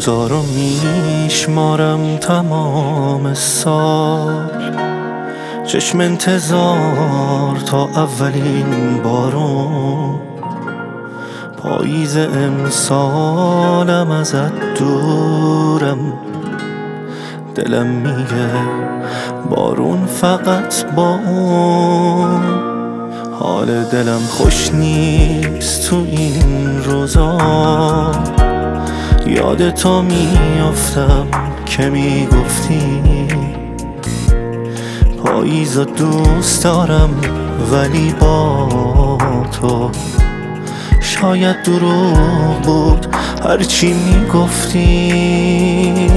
روزا رو میشمارم تمام سال، چشم انتظار تا اولین بارون. پاییز امسالم ازت دورم، دلم میگه بارون فقط با اون. حال دلم خوش نیست تو این روزا، یادتو میافتم که میگفتی پاییزا دوست دارم ولی با تو. شاید دروغ بود هرچی میگفتی،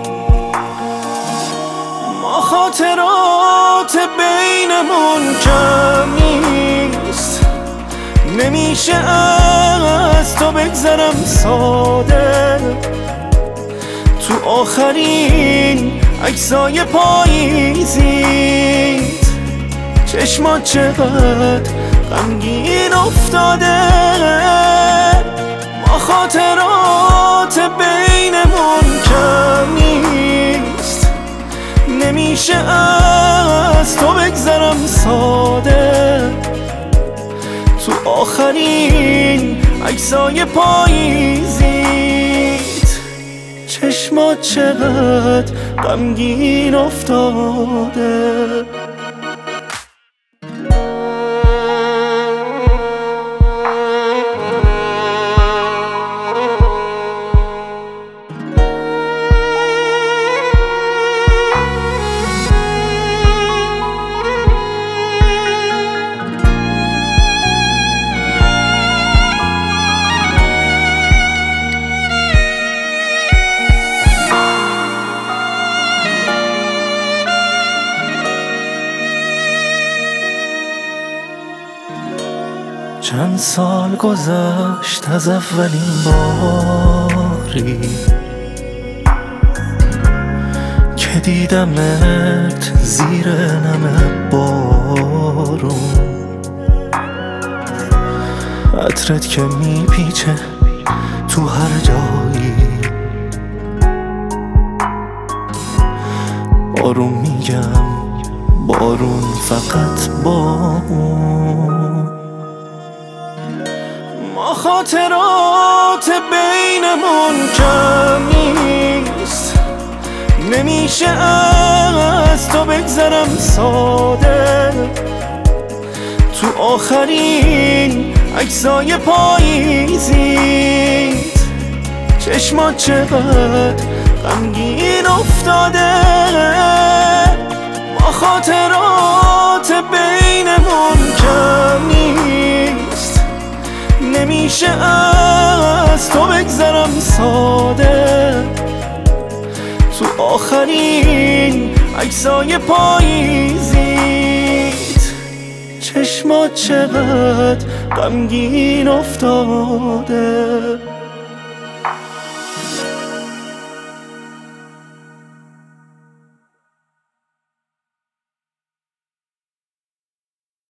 ما خاطرات بینمون کم نیست، نمیشه از تو بگذرم ساده. تو آخرین عکسای پاییزیت چشمات چقدر غمگین افتاده. ما خاطرات بینمون کم نیست، نمیشه از تو بگذرم ساده. تو آخرین عکسای پاییزیت چشمات چقدر غمگین افتاده. چند سال گذشت از اولین باری که دیدمت زیر نم بارون. عطرت که میپیچه تو هر جایی، بارون میگم بارون فقط با اون. ما خاطرات بینمون کم نیست، نمیشه از تو بگذرم ساده. تو آخرین عکسای پاییزیت چشمات چقدر غمگین افتاده. ما خاطرات بینمون کم نیست، نمیشه از تو بگذرم ساده. تو آخرین عکسای پاییزیت چشمات چقدر غمگین افتاده.